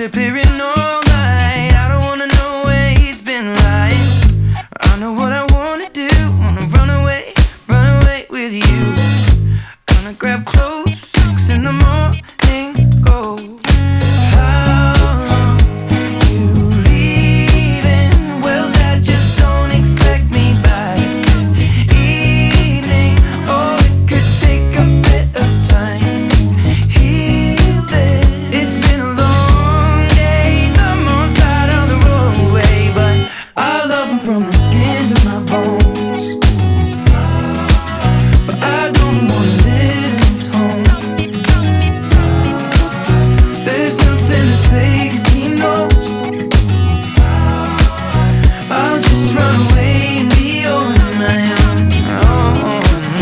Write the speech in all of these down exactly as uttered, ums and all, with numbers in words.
disappearing all night. I don't wanna know where he's been lying. I know what I wanna do. Wanna run away, run away with you. Gonna grab clothes, six in the morning, go. How long you leaving? Well, Dad, just don't expect me by this evening. Oh, it could take a bit of time to heal this. It's been a long day, the most out on the roadway, but I love him from the skin to my bones. But I don't wanna live in his home. There's nothing to say 'cause he knows. I'll just run away and be on my own. Oh,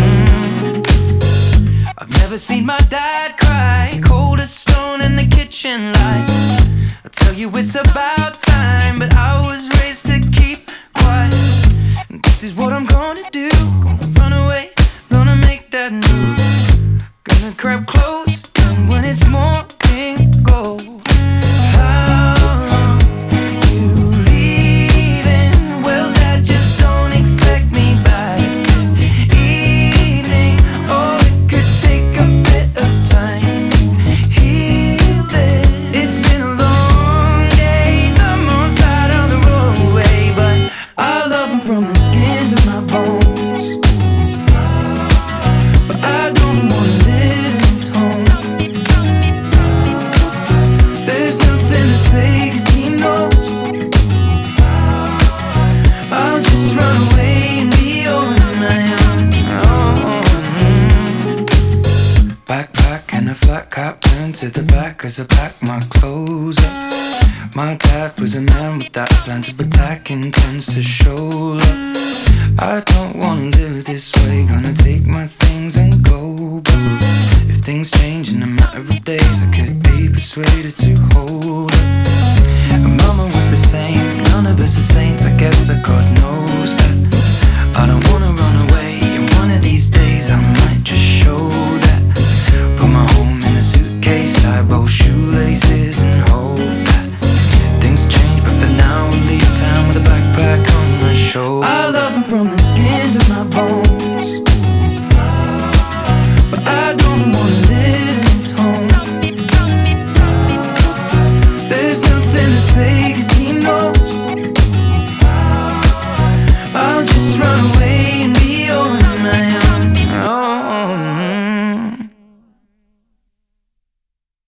mm. I've never seen my dad cry, cold as stone in the kitchen light. I tell you it's about time, but I was raised to keep quiet. And this is what I'm gonna do. Gonna run away, gonna make that move. Gonna grab close, and when it's morning, go. How long you leaving? Well, Dad, just don't expect me by this evening. Oh, it could take a bit of time to heal this. It's been a long day, the most out on the roadway, but I love him from the skin to my bones. But I don't wanna live in his home. There's nothing to say 'cause he knows. I'll just run away and be on my own. Oh, mm. Backpack and a flat cap turned to the back as I pack my clothes up. My dad was a man with that plans, but attack intends to show up. I don't wanna live this way, gonna take my things and go. But if things change in a matter of days, I could be persuaded to hold up. And Mama was the same,